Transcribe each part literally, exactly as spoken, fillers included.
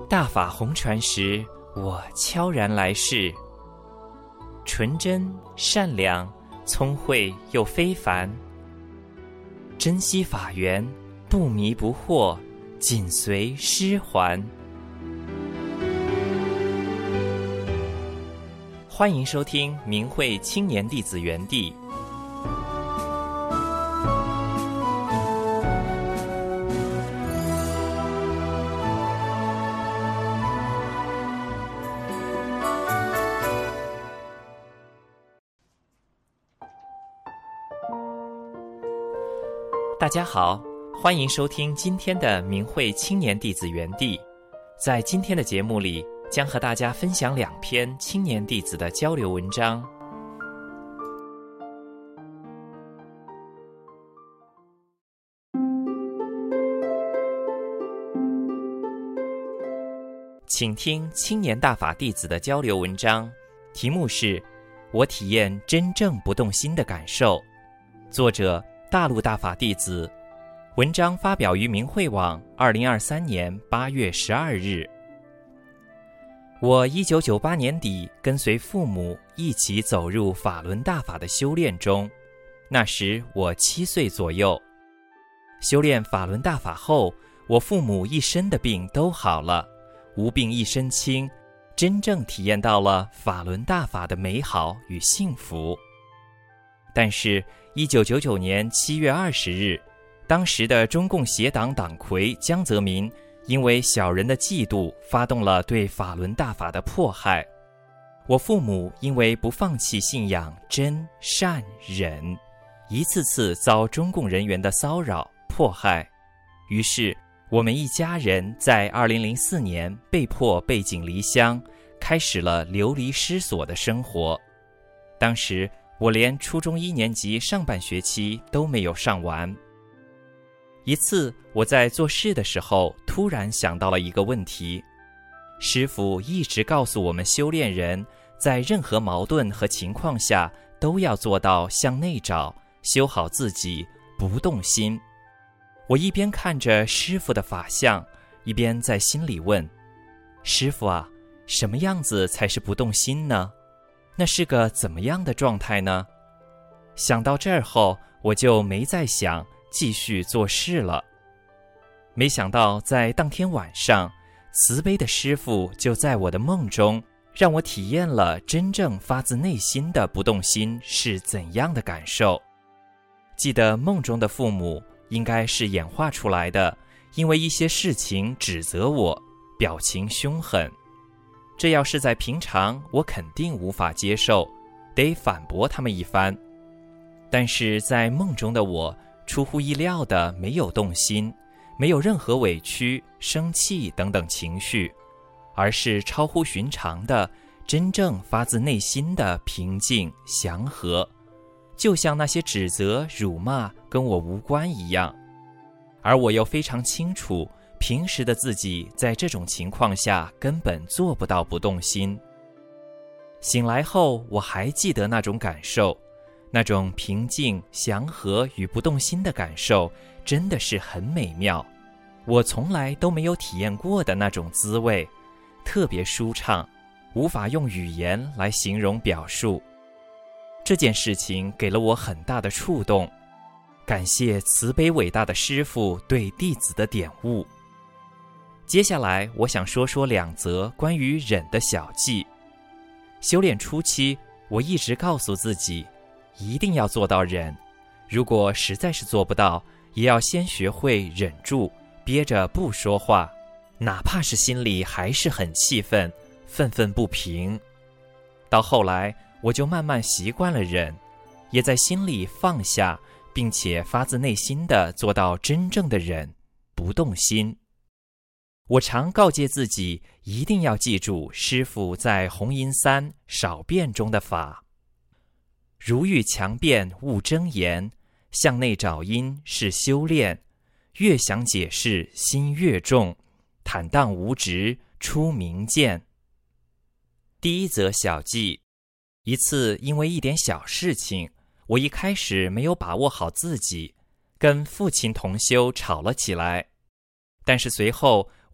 大法红传时，我悄然来世，纯真善良，聪慧又非凡，珍惜法缘，不迷不惑，紧随师还。欢迎收听明慧青年弟子园地。大家好，欢迎收听今天的明慧青年弟子园地。在今天的节目里，将和大家分享两篇青年弟子的交流文章。请听青年大法弟子的交流文章，题目是我体验真正不动心的感受，作者大陆大法弟子，文章发表于明慧网二零二三年八月十二日。我一九九八年底跟随父母一起走入法轮大法的修炼中，那时我七岁左右。修炼法轮大法后，我父母一身的病都好了，无病一身轻，真正体验到了法轮大法的美好与幸福。但是一九九九年七月二十日，当时的中共协党党魁江泽民因为小人的嫉妒，发动了对法轮大法的迫害。我父母因为不放弃信仰真善忍，一次次遭中共人员的骚扰迫害，于是我们一家人在二零零四年被迫背井离乡，开始了流离失所的生活。当时我连初中一年级上半学期都没有上完。一次我在做事的时候，突然想到了一个问题。师父一直告诉我们修炼人，在任何矛盾和情况下，都要做到向内找，修好自己，不动心。我一边看着师父的法相，一边在心里问，师父啊，什么样子才是不动心呢？那是个怎么样的状态呢？想到这儿后，我就没再想，继续做事了。没想到在当天晚上，慈悲的师父就在我的梦中，让我体验了真正发自内心的不动心是怎样的感受。记得梦中的父母应该是演化出来的，因为一些事情指责我，表情凶狠。这要是在平常，我肯定无法接受，得反驳他们一番。但是在梦中的我，出乎意料的没有动心，没有任何委屈、生气等等情绪，而是超乎寻常的，真正发自内心的平静祥和，就像那些指责、辱骂跟我无关一样。而我又非常清楚，平时的自己在这种情况下根本做不到不动心。醒来后，我还记得那种感受，那种平静、祥和与不动心的感受，真的是很美妙。我从来都没有体验过的那种滋味，特别舒畅，无法用语言来形容表述。这件事情给了我很大的触动，感谢慈悲伟大的师父对弟子的点悟。接下来我想说说两则关于忍的小记。修炼初期，我一直告诉自己，一定要做到忍，如果实在是做不到，也要先学会忍住，憋着不说话，哪怕是心里还是很气愤，愤愤不平。到后来，我就慢慢习惯了忍，也在心里放下，并且发自内心地做到真正的忍，不动心。我常告诫自己，一定要记住师父在弘音三少辩中的法。如遇强辩勿睁言，向内找因是修炼，越想解释心越重，坦荡无执出明见。第一则小记，一次因为一点小事情，我一开始没有把握好自己，跟父亲同修吵了起来。但是随后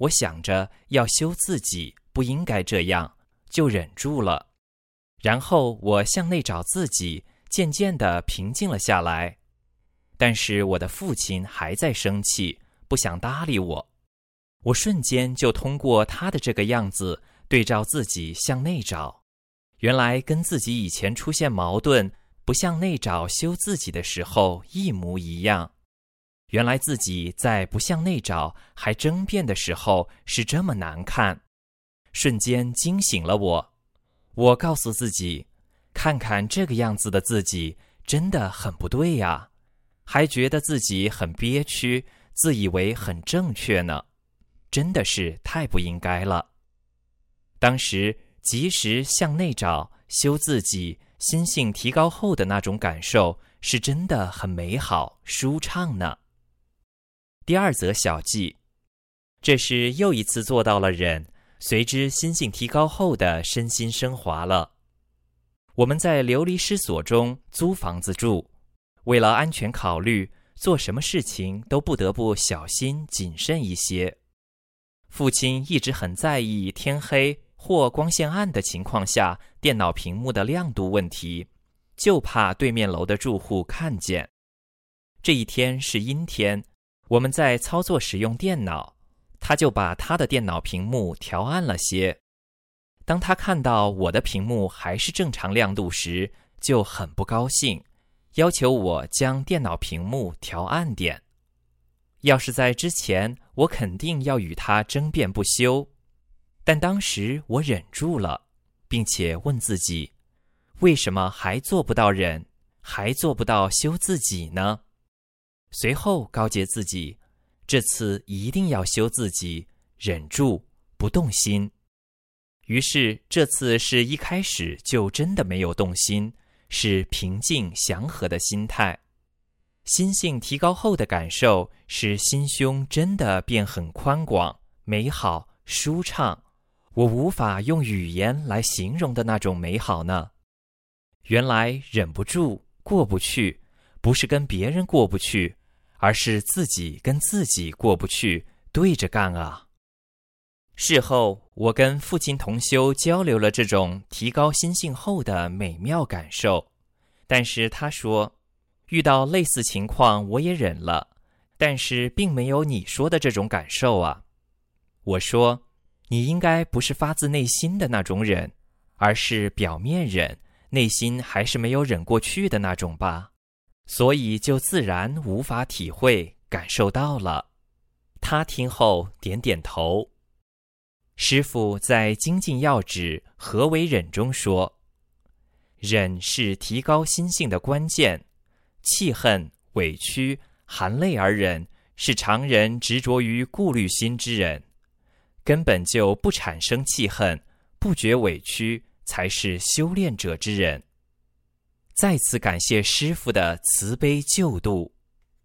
我想着要修自己，不应该这样，就忍住了。然后我向内找自己，渐渐地平静了下来。但是我的父亲还在生气，不想搭理我。我瞬间就通过他的这个样子，对照自己向内找，原来跟自己以前出现矛盾，不向内找修自己的时候一模一样。原来自己在不向内找还争辩的时候是这么难看，瞬间惊醒了我。我告诉自己，看看这个样子的自己真的很不对呀，还觉得自己很憋屈，自以为很正确呢，真的是太不应该了。当时及时向内找修自己，心性提高后的那种感受是真的很美好舒畅呢。第二则小记，这是又一次做到了忍，随之心性提高后的身心升华了。我们在流离失所中租房子住，为了安全考虑，做什么事情都不得不小心谨慎一些。父亲一直很在意天黑或光线暗的情况下电脑屏幕的亮度问题，就怕对面楼的住户看见。这一天是阴天，我们在操作使用电脑，他就把他的电脑屏幕调暗了些。当他看到我的屏幕还是正常亮度时，就很不高兴，要求我将电脑屏幕调暗点。要是在之前，我肯定要与他争辩不休，但当时我忍住了，并且问自己，为什么还做不到忍，还做不到修自己呢？随后告诫自己，这次一定要修自己，忍住，不动心。于是这次是一开始就真的没有动心，是平静祥和的心态。心性提高后的感受是心胸真的变很宽广、美好、舒畅，我无法用语言来形容的那种美好呢。原来忍不住、过不去，不是跟别人过不去，而是自己跟自己过不去，对着干啊。事后我跟父亲同修交流了这种提高心性后的美妙感受，但是他说，遇到类似情况我也忍了，但是并没有你说的这种感受啊。我说，你应该不是发自内心的那种忍，而是表面忍，内心还是没有忍过去的那种吧，所以就自然无法体会感受到了。他听后点点头。师父在精进要旨何为忍中说，忍是提高心性的关键，气恨、委屈、含泪而忍，是常人执着于顾虑心之人，根本就不产生气恨，不觉委屈，才是修炼者之人。再次感谢师父的慈悲救度。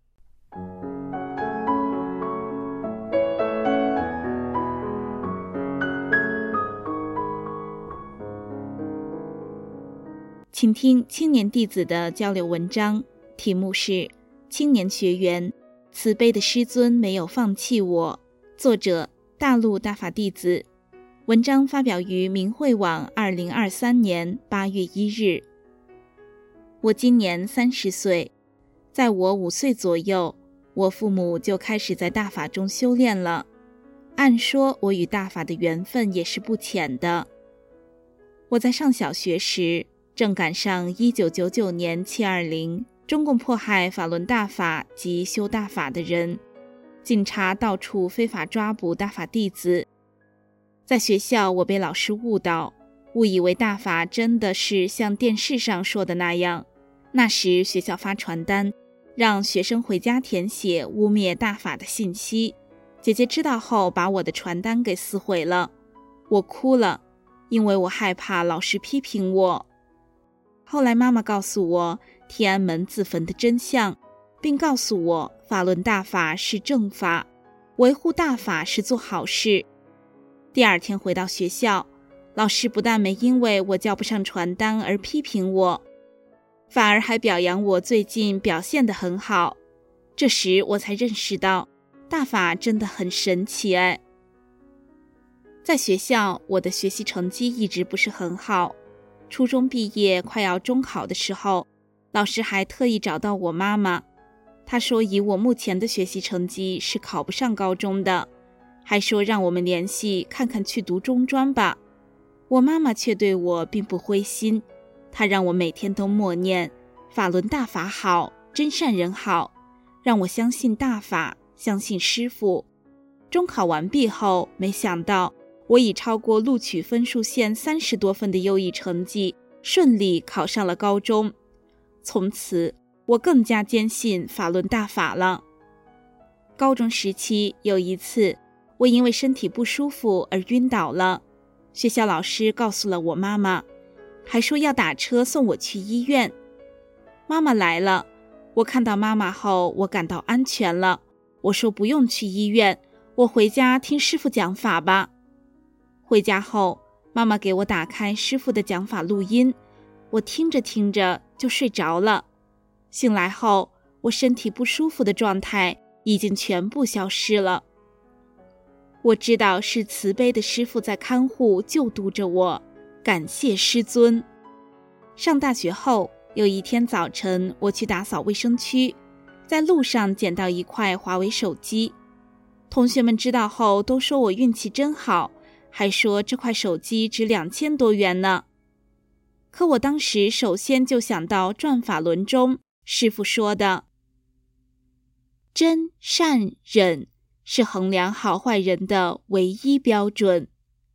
请听青年弟子的交流文章，题目是青年学员，慈悲的师尊没有放弃我，作者大陆大法弟子。文章发表于明慧网二零二三年八月一日。我今年三十岁，在我五岁左右，我父母就开始在大法中修炼了。按说我与大法的缘分也是不浅的。我在上小学时，正赶上一九九九年七二零中共迫害法轮大法及修大法的人，警察到处非法抓捕大法弟子。在学校，我被老师误导，误以为大法真的是像电视上说的那样。那时学校发传单，让学生回家填写污蔑大法的信息。姐姐知道后，把我的传单给撕毁了。我哭了，因为我害怕老师批评我。后来妈妈告诉我天安门自焚的真相，并告诉我法轮大法是正法，维护大法是做好事。第二天回到学校，老师不但没因为我交不上传单而批评我，反而还表扬我最近表现得很好。这时我才认识到，大法真的很神奇哎。 在学校，我的学习成绩一直不是很好。初中毕业快要中考的时候，老师还特意找到我妈妈，他说以我目前的学习成绩是考不上高中的，还说让我们联系看看去读中专吧。我妈妈却对我并不灰心，她让我每天都默念法轮大法好，真善人好，让我相信大法，相信师父。中考完毕后，没想到我以超过录取分数线三十多分的优异成绩，顺利考上了高中。从此，我更加坚信法轮大法了。高中时期有一次，我因为身体不舒服而晕倒了，学校老师告诉了我妈妈，还说要打车送我去医院。妈妈来了，我看到妈妈后，我感到安全了。我说不用去医院，我回家听师父讲法吧。回家后，妈妈给我打开师父的讲法录音，我听着听着就睡着了。醒来后，我身体不舒服的状态已经全部消失了。我知道是慈悲的师父在看护救度着我，感谢师尊。上大学后，有一天早晨，我去打扫卫生区，在路上捡到一块华为手机。同学们知道后都说我运气真好，还说这块手机值两千多元呢。可我当时首先就想到转法轮中师父说的，真善忍是衡量好坏人的唯一标准。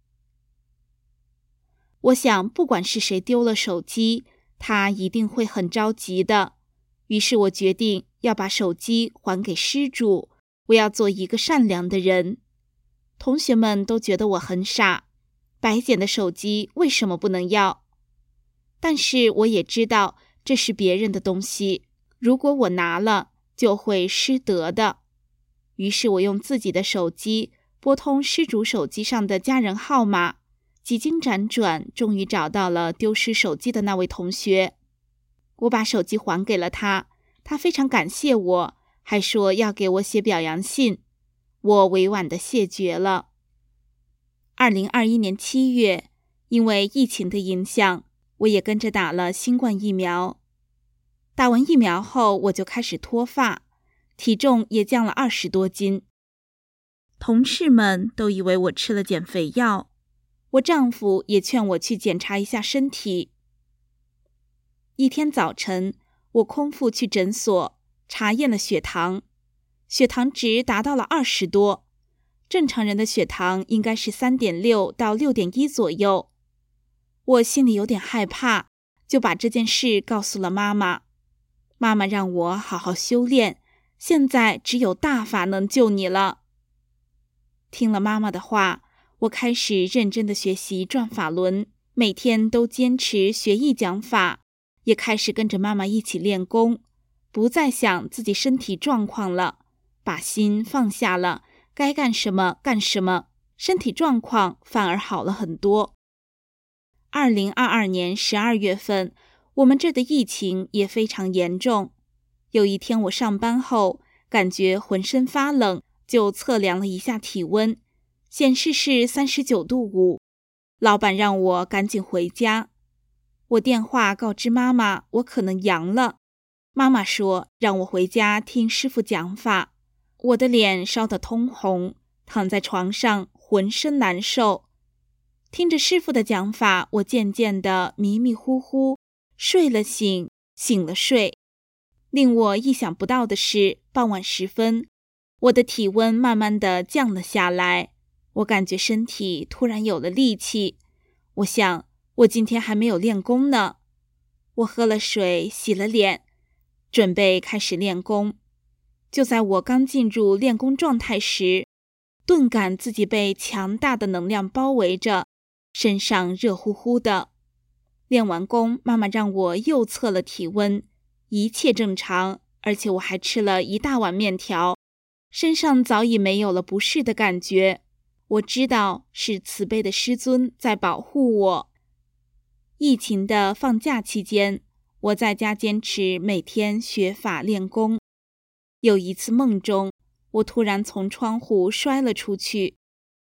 我想不管是谁丢了手机，他一定会很着急的。于是我决定要把手机还给失主，我要做一个善良的人。同学们都觉得我很傻，白捡的手机为什么不能要？但是我也知道这是别人的东西，如果我拿了就会失德的。于是我用自己的手机拨通失主手机上的家人号码，几经辗转，终于找到了丢失手机的那位同学。我把手机还给了他，他非常感谢我，还说要给我写表扬信。我委婉地谢绝了。二零二一年七月，因为疫情的影响，我也跟着打了新冠疫苗。打完疫苗后，我就开始脱发，体重也降了二十多斤。同事们都以为我吃了减肥药，我丈夫也劝我去检查一下身体。一天早晨，我空腹去诊所查验了血糖，血糖值达到了二十多，正常人的血糖应该是 三点六 到 六点一 左右。我心里有点害怕，就把这件事告诉了妈妈。妈妈让我好好修炼，现在只有大法能救你了。听了妈妈的话，我开始认真地学习转法轮，每天都坚持学艺讲法，也开始跟着妈妈一起练功，不再想自己身体状况了，把心放下了，该干什么干什么，身体状况反而好了很多。二零二二年十二月份，我们这的疫情也非常严重。有一天我上班后，感觉浑身发冷，就测量了一下体温，显示是三十九度五。老板让我赶紧回家。我电话告知妈妈我可能阳了，妈妈说让我回家听师父讲法。我的脸烧得通红，躺在床上浑身难受。听着师父的讲法，我渐渐的迷迷糊糊，睡了醒，醒了睡。令我意想不到的是，傍晚时分，我的体温慢慢的降了下来，我感觉身体突然有了力气。我想，我今天还没有练功呢。我喝了水，洗了脸，准备开始练功。就在我刚进入练功状态时，顿感自己被强大的能量包围着，身上热乎乎的。练完功，妈妈让我又测了体温，一切正常，而且我还吃了一大碗面条，身上早已没有了不适的感觉。我知道是慈悲的师尊在保护我。疫情的放假期间，我在家坚持每天学法练功。有一次梦中，我突然从窗户摔了出去，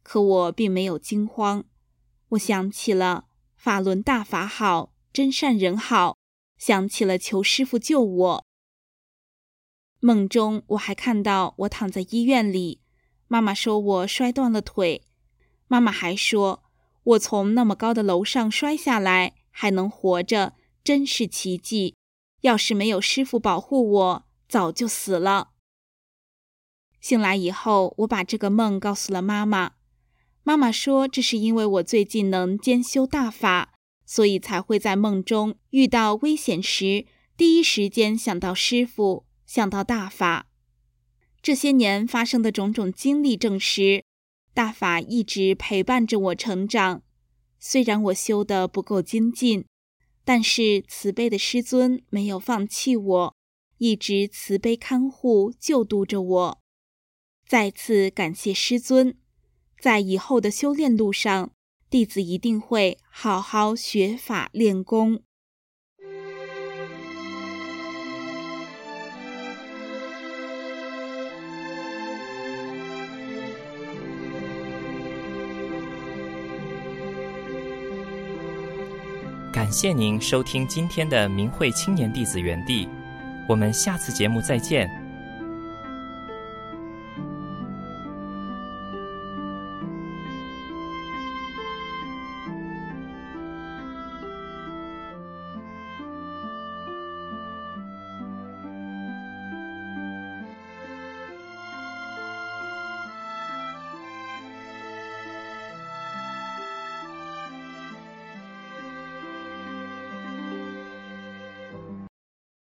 可我并没有惊慌。我想起了法轮大法好，真善人好，想起了求师父救我。梦中我还看到我躺在医院里，妈妈说我摔断了腿，妈妈还说我从那么高的楼上摔下来还能活着，真是奇迹，要是没有师父保护我，早就死了。醒来以后，我把这个梦告诉了妈妈。妈妈说这是因为我最近能兼修大法，所以才会在梦中遇到危险时第一时间想到师父，想到大法。这些年发生的种种经历证实，大法一直陪伴着我成长。虽然我修得不够精进，但是慈悲的师尊没有放弃我，一直慈悲看护救度着我。再次感谢师尊，在以后的修炼路上，弟子一定会好好学法练功。 感谢您收听今天的明慧青年弟子园地，我们下次节目再见。